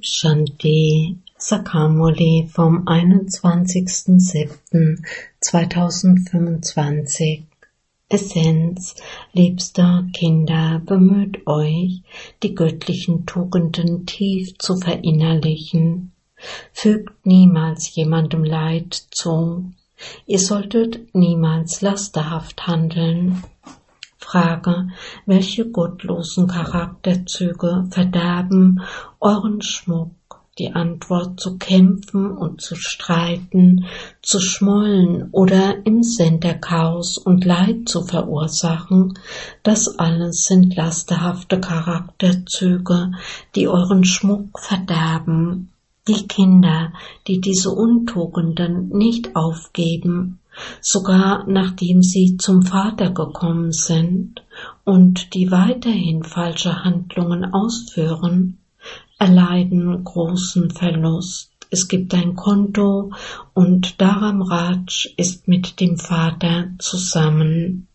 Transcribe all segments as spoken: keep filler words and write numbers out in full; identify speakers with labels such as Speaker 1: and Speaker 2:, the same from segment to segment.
Speaker 1: Shanti Sakamuli vom einundzwanzigsten siebten zweitausendfünfundzwanzig. Essenz, liebster Kinder, bemüht euch, die göttlichen Tugenden tief zu verinnerlichen. Fügt niemals jemandem Leid zu. Ihr solltet niemals lasterhaft handeln. Frage, welche gottlosen Charakterzüge verderben euren Schmuck? Die Antwort: zu kämpfen und zu streiten, zu schmollen oder im Sinn der Chaos und Leid zu verursachen. Das alles sind lasterhafte Charakterzüge, die euren Schmuck verderben. Die Kinder, die diese Untugenden nicht aufgeben, sogar nachdem sie zum Vater gekommen sind und die weiterhin falsche Handlungen ausführen, erleiden großen Verlust. Es gibt ein Konto und Dharam Raj ist mit dem Vater zusammen.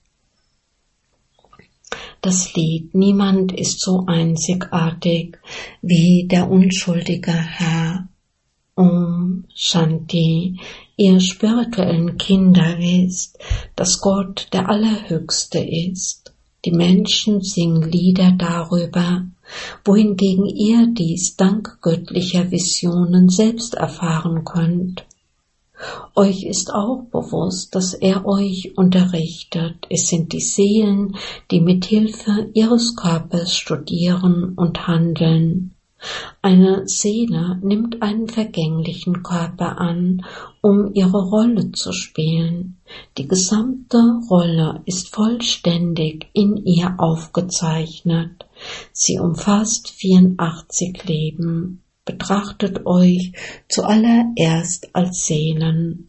Speaker 1: Das Lied: Niemand ist so einzigartig wie der unschuldige Herr. Om Shanti. Ihr spirituellen Kinder wisst, dass Gott der Allerhöchste ist. Die Menschen singen Lieder darüber, wohingegen ihr dies dank göttlicher Visionen selbst erfahren könnt. Euch ist auch bewusst, dass er euch unterrichtet. Es sind die Seelen, die mit Hilfe ihres Körpers studieren und handeln. Eine Seele nimmt einen vergänglichen Körper an, um ihre Rolle zu spielen. Die gesamte Rolle ist vollständig in ihr aufgezeichnet. Sie umfasst vierundachtzig Leben. Betrachtet euch zuallererst als Seelen.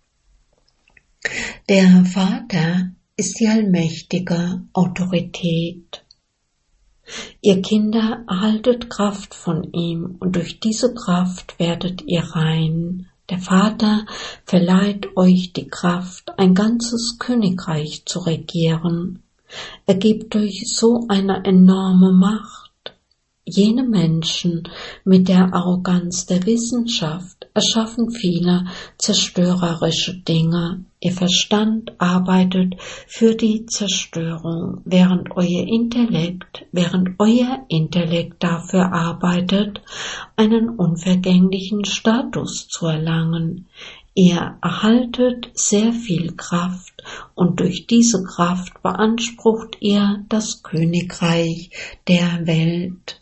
Speaker 1: Der Vater ist die allmächtige Autorität. Ihr Kinder erhaltet Kraft von ihm und durch diese Kraft werdet ihr rein. Der Vater verleiht euch die Kraft, ein ganzes Königreich zu regieren. Er gibt euch so eine enorme Macht. Jene Menschen mit der Arroganz der Wissenschaft erschaffen viele zerstörerische Dinge. Ihr Verstand arbeitet für die Zerstörung, während euer Intellekt, während euer Intellekt dafür arbeitet, einen unvergänglichen Status zu erlangen. Ihr erhaltet sehr viel Kraft und durch diese Kraft beansprucht ihr das Königreich der Welt.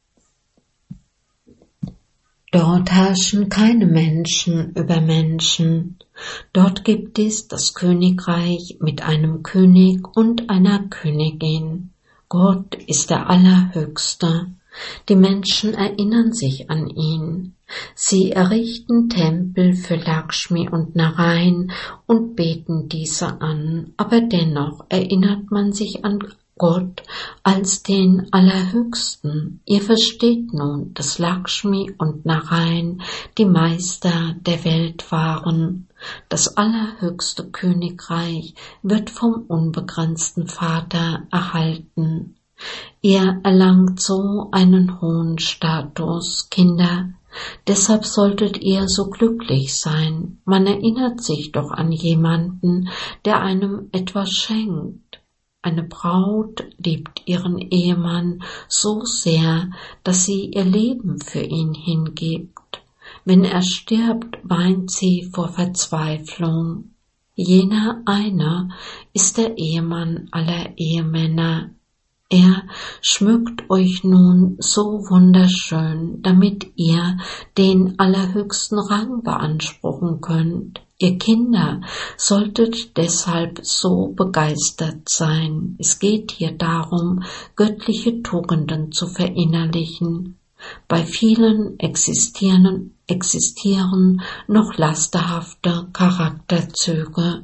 Speaker 1: Dort herrschen keine Menschen über Menschen. Dort gibt es das Königreich mit einem König und einer Königin. Gott ist der Allerhöchste. Die Menschen erinnern sich an ihn. Sie errichten Tempel für Lakshmi und Narayan und beten diese an, aber dennoch erinnert man sich an Gott als den Allerhöchsten. Ihr versteht nun, dass Lakshmi und Narayan die Meister der Welt waren. Das allerhöchste Königreich wird vom unbegrenzten Vater erhalten. Ihr erlangt so einen hohen Status, Kinder. Deshalb solltet ihr so glücklich sein. Man erinnert sich doch an jemanden, der einem etwas schenkt. Eine Braut liebt ihren Ehemann so sehr, dass sie ihr Leben für ihn hingibt. Wenn er stirbt, weint sie vor Verzweiflung. Jener eine ist der Ehemann aller Ehemänner. Er schmückt euch nun so wunderschön, damit ihr den allerhöchsten Rang beanspruchen könnt. Ihr Kinder solltet deshalb so begeistert sein. Es geht hier darum, göttliche Tugenden zu verinnerlichen. Bei vielen existieren, existieren noch lasterhafte Charakterzüge.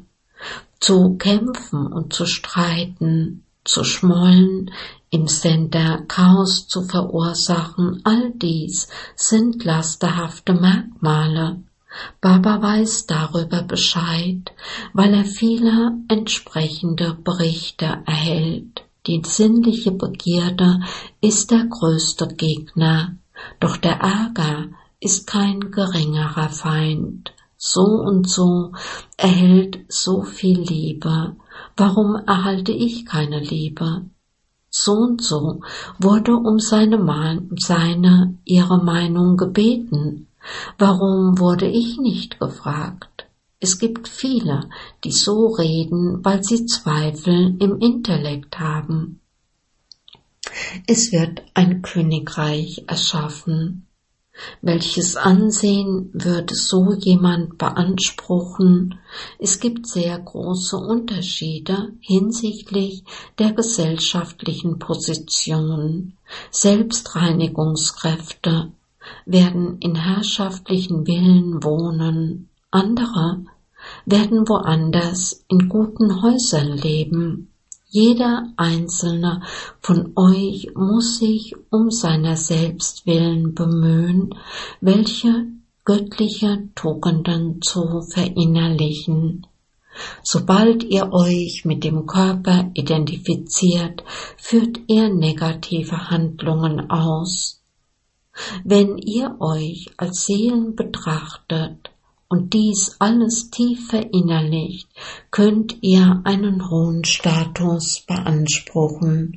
Speaker 1: Zu kämpfen und zu streiten, zu schmollen, im Sinn der Chaos zu verursachen, all dies sind lasterhafte Merkmale. Baba weiß darüber Bescheid, weil er viele entsprechende Berichte erhält. Die sinnliche Begierde ist der größte Gegner. Doch der Ärger ist kein geringerer Feind. So und so erhält so viel Liebe. Warum erhalte ich keine Liebe? So und so wurde um seine, seine, ihre Meinung gebeten. Warum wurde ich nicht gefragt? Es gibt viele, die so reden, weil sie Zweifel im Intellekt haben. Es wird ein Königreich erschaffen. Welches Ansehen würde so jemand beanspruchen? Es gibt sehr große Unterschiede hinsichtlich der gesellschaftlichen Position. Selbstreinigungskräfte werden in herrschaftlichen Villen wohnen, andere werden woanders in guten Häusern leben. Jeder Einzelne von euch muss sich um seiner selbst willen bemühen, welche göttliche Tugenden zu verinnerlichen. Sobald ihr euch mit dem Körper identifiziert, führt er negative Handlungen aus. Wenn ihr euch als Seelen betrachtet und dies alles tief verinnerlicht, könnt ihr einen hohen Status beanspruchen.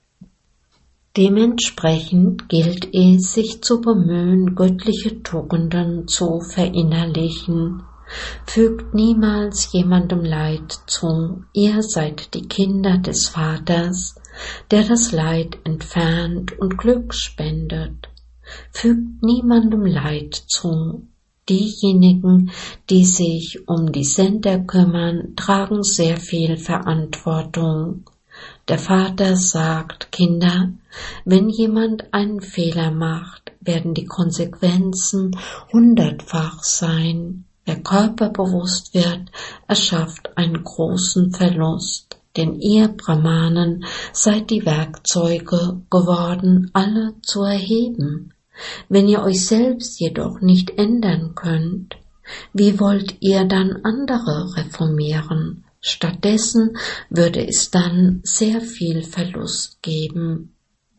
Speaker 1: Dementsprechend gilt es, sich zu bemühen, göttliche Tugenden zu verinnerlichen. Fügt niemals jemandem Leid zu, ihr seid die Kinder des Vaters, der das Leid entfernt und Glück spendet. Fügt niemandem Leid zu. Diejenigen, die sich um die Sender kümmern, tragen sehr viel Verantwortung. Der Vater sagt, Kinder, wenn jemand einen Fehler macht, werden die Konsequenzen hundertfach sein. Wer körperbewusst wird, erschafft einen großen Verlust, denn ihr Brahmanen seid die Werkzeuge geworden, alle zu erheben. Wenn ihr euch selbst jedoch nicht ändern könnt, wie wollt ihr dann andere reformieren? Stattdessen würde es dann sehr viel Verlust geben.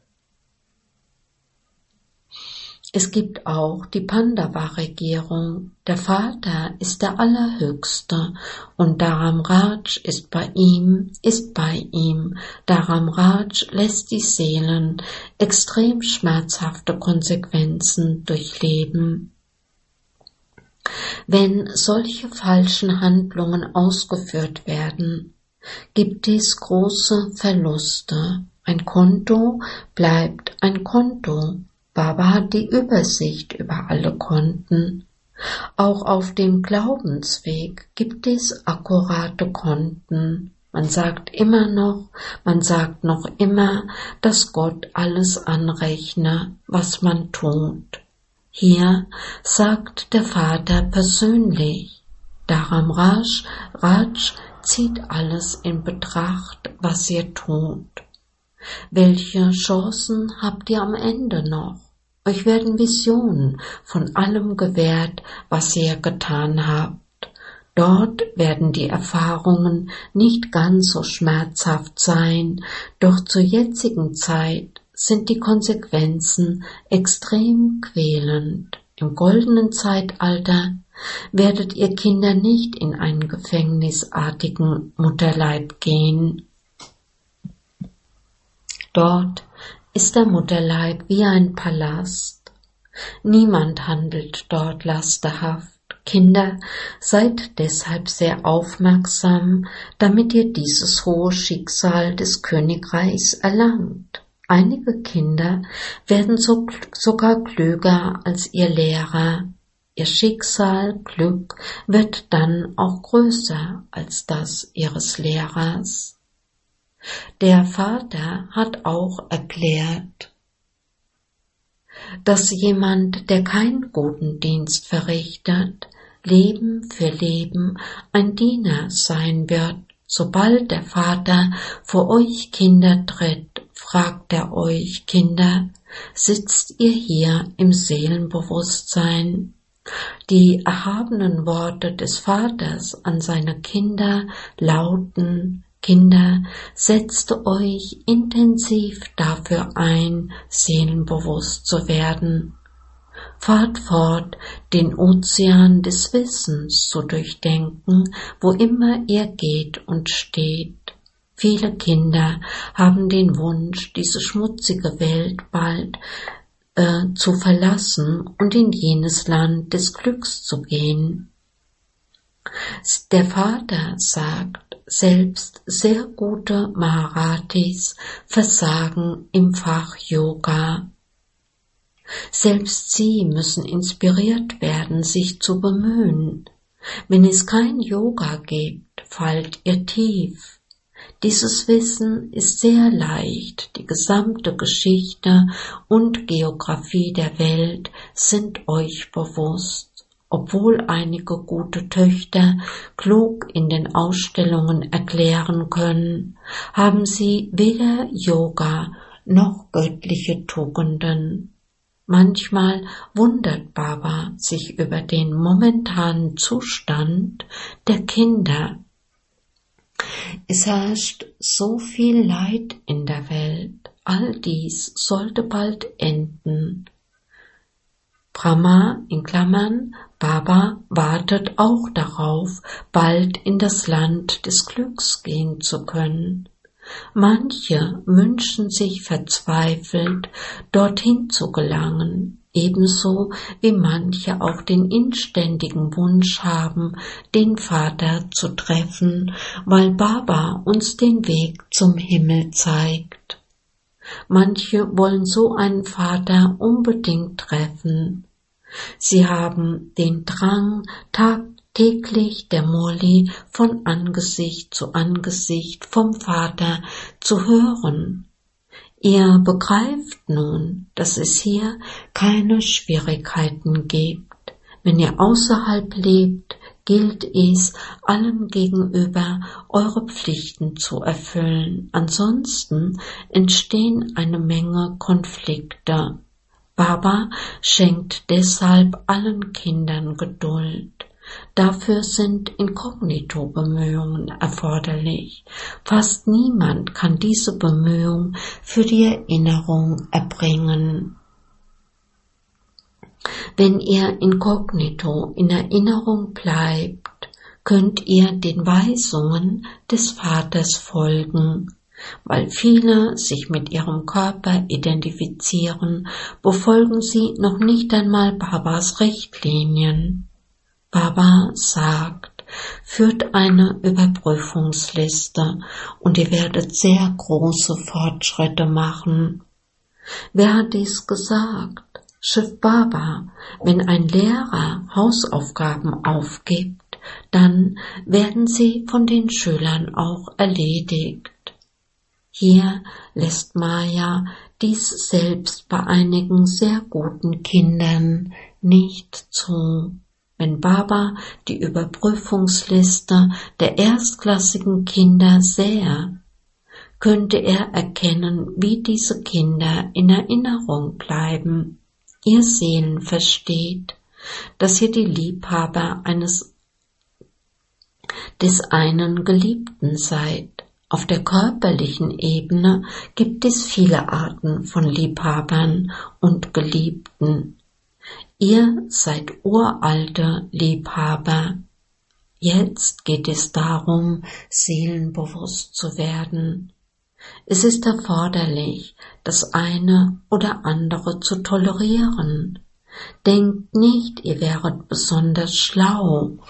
Speaker 1: Es gibt auch die Pandava-Regierung. Der Vater ist der Allerhöchste und Dharamraj ist bei ihm, ist bei ihm. Dharamraj lässt die Seelen extrem schmerzhafte Konsequenzen durchleben. Wenn solche falschen Handlungen ausgeführt werden, gibt es große Verluste. Ein Konto bleibt ein Konto. Baba hat die Übersicht über alle Konten. Auch auf dem Glaubensweg gibt es akkurate Konten. Man sagt immer noch, man sagt noch immer, dass Gott alles anrechne, was man tut. Hier sagt der Vater persönlich, Dharamraj Raj zieht alles in Betracht, was ihr tut. Welche Chancen habt ihr am Ende noch? Euch werden Visionen von allem gewährt, was ihr getan habt. Dort werden die Erfahrungen nicht ganz so schmerzhaft sein, doch zur jetzigen Zeit sind die Konsequenzen extrem quälend. Im goldenen Zeitalter werdet ihr Kinder nicht in einen gefängnisartigen Mutterleib gehen. Dort ist der Mutterleib wie ein Palast. Niemand handelt dort lasterhaft. Kinder, seid deshalb sehr aufmerksam, damit ihr dieses hohe Schicksal des Königreichs erlangt. Einige Kinder werden so, sogar klüger als ihr Lehrer. Ihr Schicksal, Glück wird dann auch größer als das ihres Lehrers. Der Vater hat auch erklärt, dass jemand, der keinen guten Dienst verrichtet, Leben für Leben ein Diener sein wird. Sobald der Vater vor euch Kinder tritt, fragt er euch, Kinder, sitzt ihr hier im Seelenbewusstsein? Die erhabenen Worte des Vaters an seine Kinder lauten, Kinder, setzt euch intensiv dafür ein, seelenbewusst zu werden. Fahrt fort, den Ozean des Wissens zu durchdenken, wo immer ihr geht und steht. Viele Kinder haben den Wunsch, diese schmutzige Welt bald äh, zu verlassen und in jenes Land des Glücks zu gehen. Der Vater sagt, selbst sehr gute Maharatis versagen im Fach Yoga. Selbst sie müssen inspiriert werden, sich zu bemühen. Wenn es kein Yoga gibt, fallt ihr tief. Dieses Wissen ist sehr leicht, die gesamte Geschichte und Geographie der Welt sind euch bewusst. Obwohl einige gute Töchter klug in den Ausstellungen erklären können, haben sie weder Yoga noch göttliche Tugenden. Manchmal wundert Baba sich über den momentanen Zustand der Kinder. Es herrscht so viel Leid in der Welt, all dies sollte bald enden. Brahma in Klammern, Baba wartet auch darauf, bald in das Land des Glücks gehen zu können. Manche wünschen sich verzweifelt, dorthin zu gelangen, ebenso wie manche auch den inständigen Wunsch haben, den Vater zu treffen, weil Baba uns den Weg zum Himmel zeigt. Manche wollen so einen Vater unbedingt treffen. Sie haben den Drang, tagtäglich der Murli von Angesicht zu Angesicht vom Vater zu hören. Ihr begreift nun, dass es hier keine Schwierigkeiten gibt. Wenn ihr außerhalb lebt, gilt es, allen gegenüber eure Pflichten zu erfüllen. Ansonsten entstehen eine Menge Konflikte. Baba schenkt deshalb allen Kindern Geduld. Dafür sind Inkognito-Bemühungen erforderlich. Fast niemand kann diese Bemühung für die Erinnerung erbringen. Wenn ihr inkognito in Erinnerung bleibt, könnt ihr den Weisungen des Vaters folgen. Weil viele sich mit ihrem Körper identifizieren, befolgen sie noch nicht einmal Babas Richtlinien. Baba sagt, führt eine Überprüfungsliste und ihr werdet sehr große Fortschritte machen. Wer hat dies gesagt? Shiv Baba. Wenn ein Lehrer Hausaufgaben aufgibt, dann werden sie von den Schülern auch erledigt. Hier lässt Maya dies selbst bei einigen sehr guten Kindern nicht zu. Wenn Baba die Überprüfungsliste der erstklassigen Kinder sähe, könnte er erkennen, wie diese Kinder in Erinnerung bleiben. Ihr Seelen versteht, dass ihr die Liebhaber eines des einen Geliebten seid. Auf der körperlichen Ebene gibt es viele Arten von Liebhabern und Geliebten. Ihr seid uralte Liebhaber. Jetzt geht es darum, seelenbewusst zu werden. Es ist erforderlich, das eine oder andere zu tolerieren. Denkt nicht, ihr wäret besonders schlau.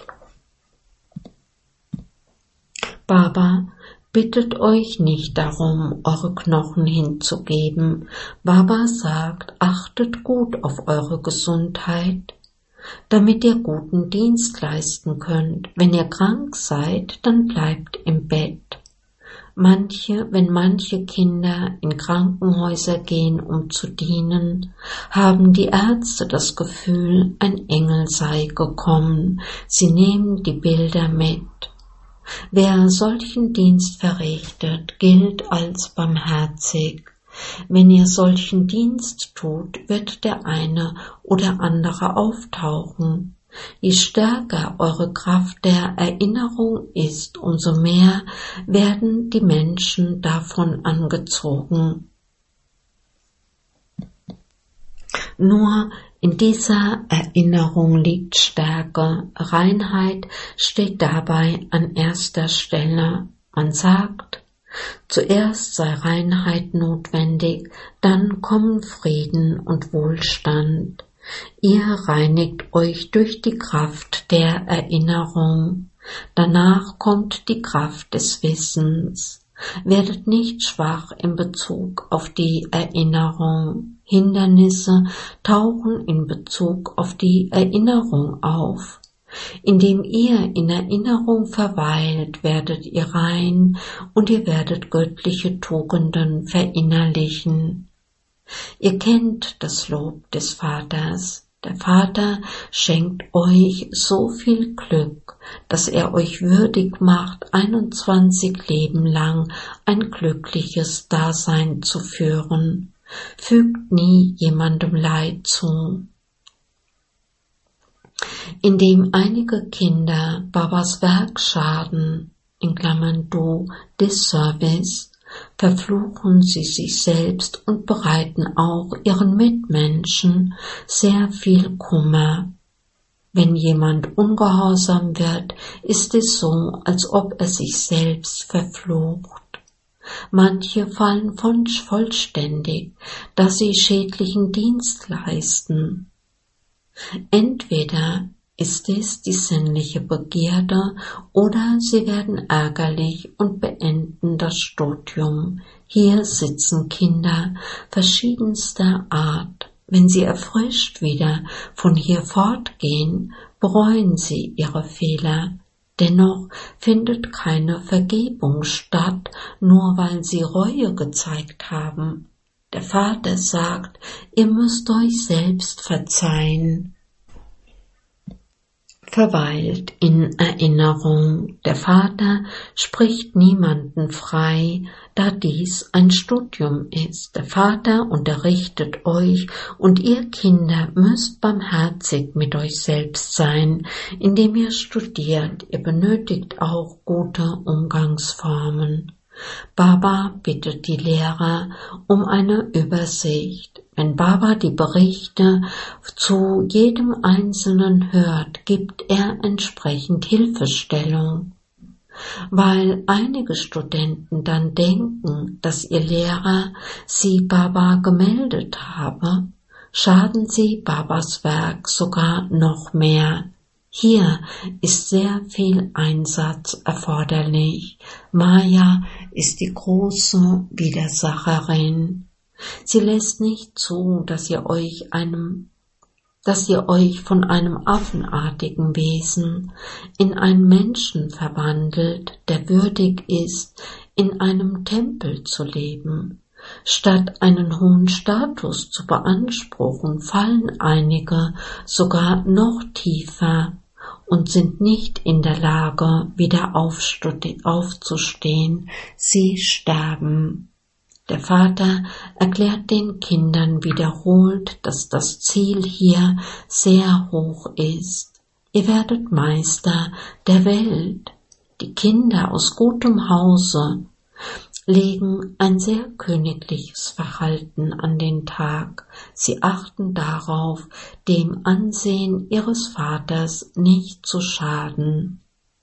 Speaker 1: Baba bittet euch nicht darum, eure Knochen hinzugeben. Baba sagt, achtet gut auf eure Gesundheit, damit ihr guten Dienst leisten könnt. Wenn ihr krank seid, dann bleibt im Bett. Manche, wenn manche Kinder in Krankenhäuser gehen, um zu dienen, haben die Ärzte das Gefühl, ein Engel sei gekommen. Sie nehmen die Bilder mit. Wer solchen Dienst verrichtet, gilt als barmherzig. Wenn ihr solchen Dienst tut, wird der eine oder andere auftauchen. Je stärker eure Kraft der Erinnerung ist, umso mehr werden die Menschen davon angezogen. Nur in dieser Erinnerung liegt Stärke. Reinheit steht dabei an erster Stelle. Man sagt, zuerst sei Reinheit notwendig, dann kommen Frieden und Wohlstand. Ihr reinigt euch durch die Kraft der Erinnerung. Danach kommt die Kraft des Wissens. Werdet nicht schwach in Bezug auf die Erinnerung. Hindernisse tauchen in Bezug auf die Erinnerung auf. Indem ihr in Erinnerung verweilt, werdet ihr rein und ihr werdet göttliche Tugenden verinnerlichen. Ihr kennt das Lob des Vaters. Der Vater schenkt euch so viel Glück, dass er euch würdig macht, einundzwanzig Leben lang ein glückliches Dasein zu führen. Fügt nie jemandem Leid zu. Indem einige Kinder Babas Werk schaden, in Klammern du Disservice, verfluchen sie sich selbst und bereiten auch ihren Mitmenschen sehr viel Kummer. Wenn jemand ungehorsam wird, ist es so, als ob er sich selbst verflucht. Manche fallen von vollständig, dass sie schädlichen Dienst leisten. Entweder ist es die sinnliche Begierde oder sie werden ärgerlich und beenden das Studium. Hier sitzen Kinder verschiedenster Art. Wenn sie erfrischt wieder von hier fortgehen, bereuen sie ihre Fehler. Dennoch findet keine Vergebung statt, nur weil sie Reue gezeigt haben. Der Vater sagt, ihr müsst euch selbst verzeihen. Verweilt in Erinnerung. Der Vater spricht niemanden frei, da dies ein Studium ist. Der Vater unterrichtet euch und ihr Kinder müsst barmherzig mit euch selbst sein, indem ihr studiert. Ihr benötigt auch gute Umgangsformen. Baba bittet die Lehrer um eine Übersicht. Wenn Baba die Berichte zu jedem Einzelnen hört, gibt er entsprechend Hilfestellung. Weil einige Studenten dann denken, dass ihr Lehrer sie Baba gemeldet habe, schaden sie Babas Werk sogar noch mehr. Hier ist sehr viel Einsatz erforderlich. Maya ist die große Widersacherin. Sie lässt nicht zu, dass ihr euch einem, dass ihr euch von einem affenartigen Wesen in einen Menschen verwandelt, der würdig ist, in einem Tempel zu leben. Statt einen hohen Status zu beanspruchen, fallen einige sogar noch tiefer und sind nicht in der Lage, wieder aufzustehen. Sie sterben. Der Vater erklärt den Kindern wiederholt, dass das Ziel hier sehr hoch ist. Ihr werdet Meister der Welt. Die Kinder aus gutem Hause legen ein sehr königliches Verhalten an den Tag. Sie achten darauf, dem Ansehen ihres Vaters nicht zu schaden.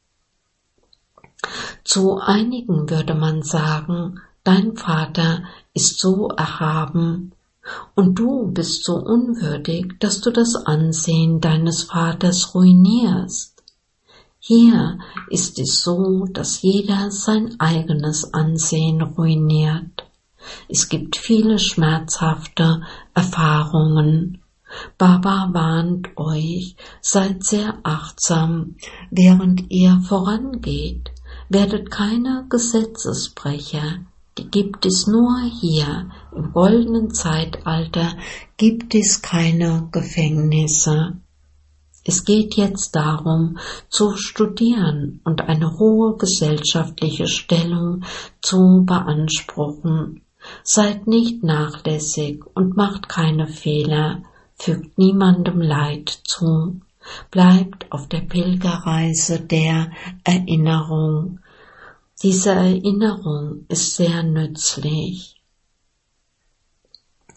Speaker 1: Zu einigen würde man sagen, dein Vater ist so erhaben und du bist so unwürdig, dass du das Ansehen deines Vaters ruinierst. Hier ist es so, dass jeder sein eigenes Ansehen ruiniert. Es gibt viele schmerzhafte Erfahrungen. Baba warnt euch, seid sehr achtsam, während ihr vorangeht. Werdet keine Gesetzesbrecher. Die gibt es nur hier. Im goldenen Zeitalter gibt es keine Gefängnisse. Es geht jetzt darum, zu studieren und eine hohe gesellschaftliche Stellung zu beanspruchen. Seid nicht nachlässig und macht keine Fehler, fügt niemandem Leid zu. Bleibt auf der Pilgerreise der Erinnerung. Diese Erinnerung ist sehr nützlich.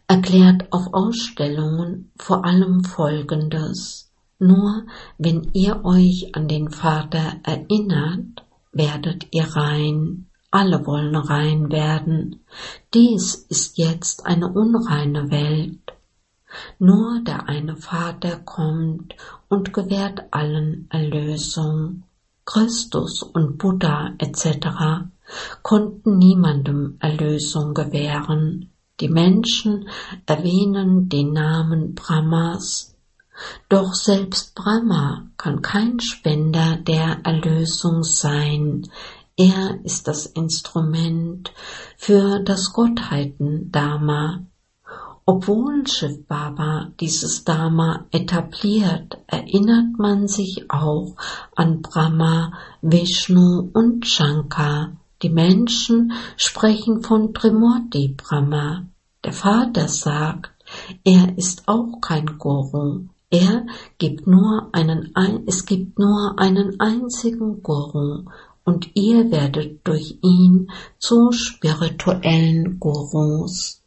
Speaker 1: erklärt auf Ausstellungen vor allem Folgendes: Nur wenn ihr euch an den Vater erinnert, werdet ihr rein. Alle wollen rein werden. Dies ist jetzt eine unreine Welt. Nur der eine Vater kommt und gewährt allen Erlösung. Christus und Buddha et cetera konnten niemandem Erlösung gewähren. Die Menschen erwähnen den Namen Brahmas. Doch selbst Brahma kann kein Spender der Erlösung sein. Er ist das Instrument für das Gottheiten-Dharma. Obwohl Shiv Baba dieses Dharma etabliert, erinnert man sich auch an Brahma, Vishnu und Shankar. Die Menschen sprechen von Trimurti Brahma. Der Vater sagt, er ist auch kein Guru. Er gibt nur einen, es gibt nur einen einzigen Guru. Und ihr werdet durch ihn zu spirituellen Gurus.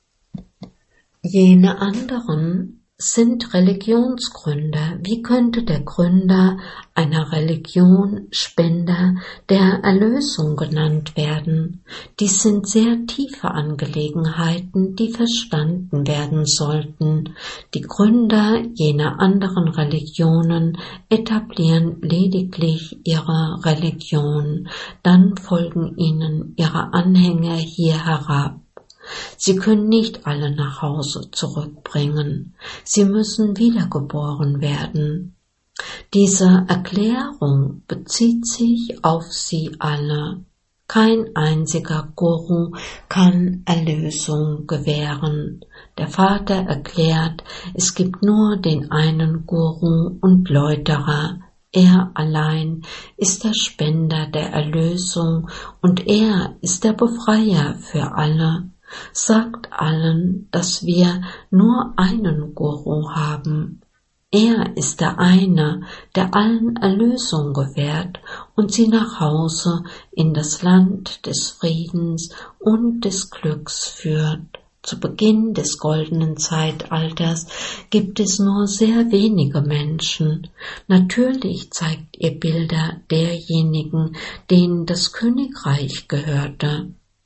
Speaker 1: Jene anderen sind Religionsgründer. Wie könnte der Gründer einer Religion Spender der Erlösung genannt werden? Dies sind sehr tiefe Angelegenheiten, die verstanden werden sollten. Die Gründer jener anderen Religionen etablieren lediglich ihre Religion, dann folgen ihnen ihre Anhänger hier herab. Sie können nicht alle nach Hause zurückbringen. Sie müssen wiedergeboren werden. Diese Erklärung bezieht sich auf sie alle. Kein einziger Guru kann Erlösung gewähren. Der Vater erklärt, es gibt nur den einen Guru und Läuterer. Er allein ist der Spender der Erlösung und er ist der Befreier für alle. Sagt allen, dass wir nur einen Guru haben. Er ist der eine, der allen Erlösung gewährt und sie nach Hause in das Land des Friedens und des Glücks führt. Zu Beginn des goldenen Zeitalters gibt es nur sehr wenige Menschen. Natürlich zeigt ihr Bilder derjenigen, denen das Königreich gehörte.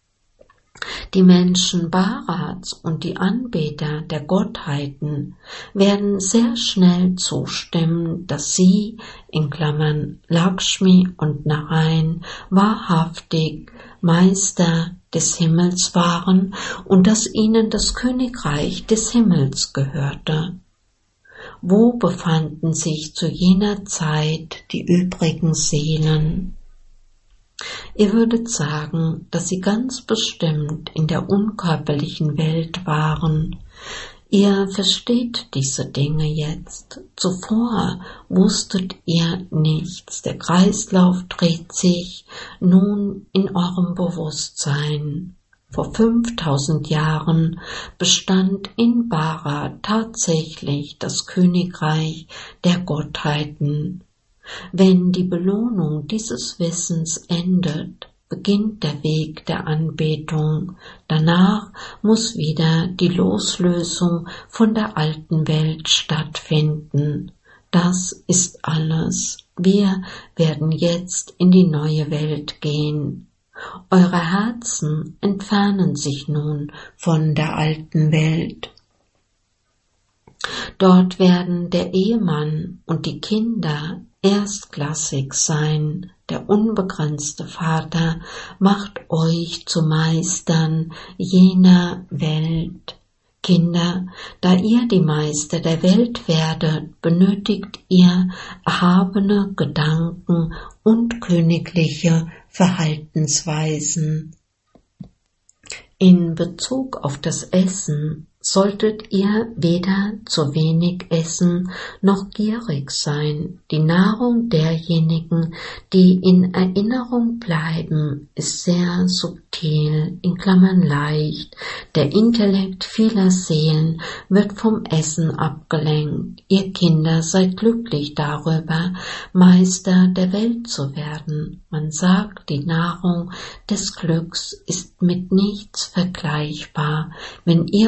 Speaker 1: Die Menschen Bharats und die Anbeter der Gottheiten werden sehr schnell zustimmen, dass sie, in Klammern Lakshmi und Narayan, wahrhaftig Meister des Himmels waren und dass ihnen das Königreich des Himmels gehörte. Wo befanden sich zu jener Zeit die übrigen Seelen? Ihr würdet sagen, dass sie ganz bestimmt in der unkörperlichen Welt waren. Ihr versteht diese Dinge jetzt. Zuvor wusstet ihr nichts. Der Kreislauf dreht sich nun in eurem Bewusstsein. Vor fünftausend Jahren bestand in Bharat tatsächlich das Königreich der Gottheiten. Wenn die Belohnung dieses Wissens endet, beginnt der Weg der Anbetung. Danach muss wieder die Loslösung von der alten Welt stattfinden. Das ist alles. Wir werden jetzt in die neue Welt gehen. Eure Herzen entfernen sich nun von der alten Welt. Dort werden der Ehemann und die Kinder erstklassig sein. Der unbegrenzte Vater macht euch zu Meistern jener Welt. Kinder, da ihr die Meister der Welt werdet, benötigt ihr erhabene Gedanken und königliche Verhaltensweisen. In Bezug auf das Essen solltet ihr weder zu wenig essen noch gierig sein. Die Nahrung derjenigen, die in Erinnerung bleiben, ist sehr subtil, in Klammern leicht. Der Intellekt vieler Seelen wird vom Essen abgelenkt. Ihr Kinder, seid glücklich darüber, Meister der Welt zu werden. Man sagt, die Nahrung des Glücks ist mit nichts vergleichbar. Wenn ihr euch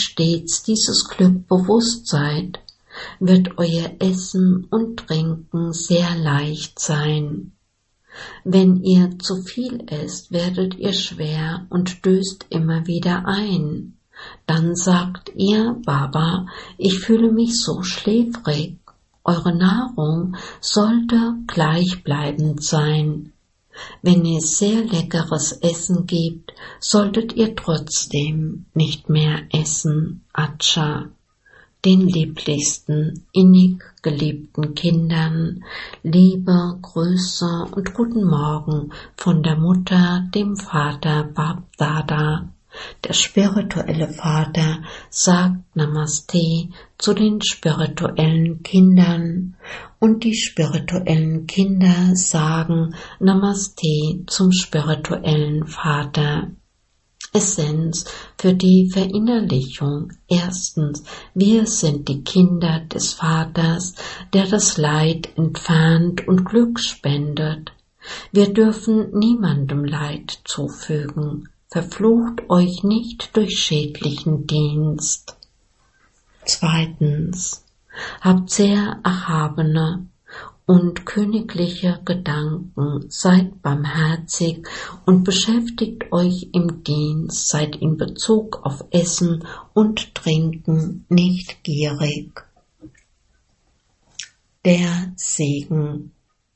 Speaker 1: stets dieses Glück bewusst seid, wird euer Essen und Trinken sehr leicht sein. Wenn ihr zu viel esst, werdet ihr schwer und döst immer wieder ein. Dann sagt ihr, Baba, ich fühle mich so schläfrig. Eure Nahrung sollte gleichbleibend sein. Wenn es sehr leckeres Essen gibt, solltet ihr trotzdem nicht mehr essen. Acha. Den lieblichsten, innig geliebten Kindern, Liebe, Grüße und guten Morgen von der Mutter, dem Vater Bab-Dada. Der spirituelle Vater sagt Namaste zu den spirituellen Kindern und die spirituellen Kinder sagen Namaste zum spirituellen Vater. Essenz für die Verinnerlichung. Erstens, wir sind die Kinder des Vaters, der das Leid entfernt und Glück spendet. Wir dürfen niemandem Leid zufügen. Verflucht euch nicht durch schädlichen Dienst. Zweitens, habt sehr erhabene und königliche Gedanken, seid barmherzig und beschäftigt euch im Dienst, seid in Bezug auf Essen und Trinken nicht gierig. Der Segen.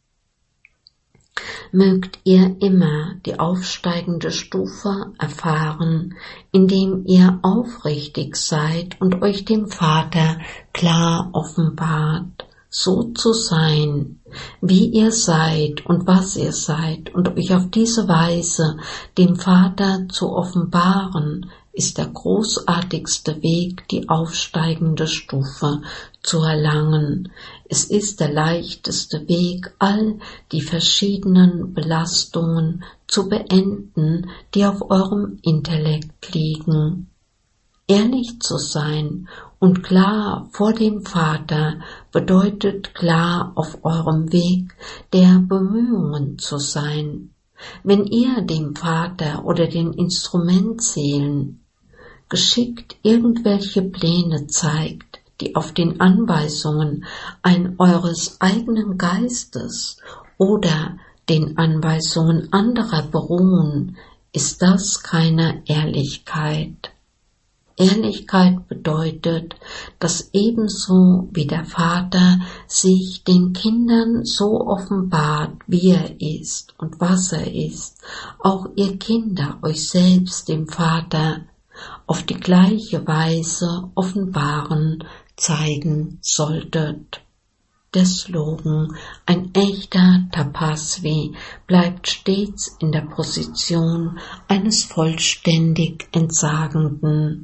Speaker 1: Mögt ihr immer die aufsteigende Stufe erfahren, indem ihr aufrichtig seid und euch dem Vater klar offenbart, so zu sein, wie ihr seid und was ihr seid, und euch auf diese Weise dem Vater zu offenbaren, ist der großartigste Weg, die aufsteigende Stufe zu erlangen. Es ist der leichteste Weg, all die verschiedenen Belastungen zu beenden, die auf eurem Intellekt liegen. Ehrlich zu sein und klar vor dem Vater bedeutet klar auf eurem Weg der Bemühungen zu sein. Wenn ihr dem Vater oder den Instrumentseelen geschickt irgendwelche Pläne zeigt, die auf den Anweisungen ein eures eigenen Geistes oder den Anweisungen anderer beruhen, ist das keine Ehrlichkeit. Ehrlichkeit bedeutet, dass ebenso wie der Vater sich den Kindern so offenbart, wie er ist und was er ist, auch ihr Kinder euch selbst dem Vater auf die gleiche Weise offenbaren, zeigen solltet. Der Slogan, ein echter Tapasvi bleibt stets in der Position eines vollständig Entsagenden.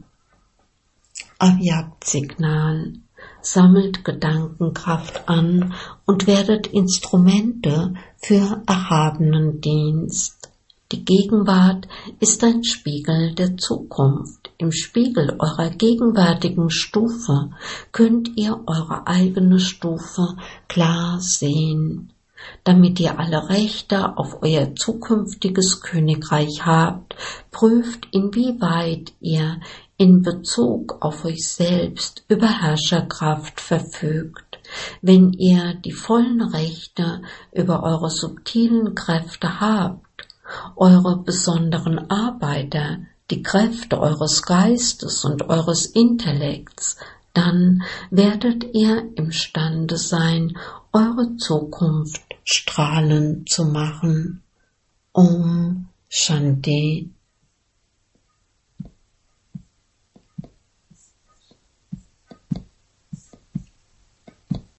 Speaker 1: Avyakt-Signal. Sammelt Gedankenkraft an und werdet Instrumente für erhabenen Dienst. Die Gegenwart ist ein Spiegel der Zukunft. Im Spiegel eurer gegenwärtigen Stufe könnt ihr eure eigene Stufe klar sehen. Damit ihr alle Rechte auf euer zukünftiges Königreich habt, prüft, inwieweit ihr in Bezug auf euch selbst über Herrscherkraft verfügt. Wenn ihr die vollen Rechte über eure subtilen Kräfte habt, eure besonderen Arbeiter, die Kräfte eures Geistes und eures Intellekts, dann werdet ihr imstande sein, eure Zukunft strahlend zu machen. Om Shanti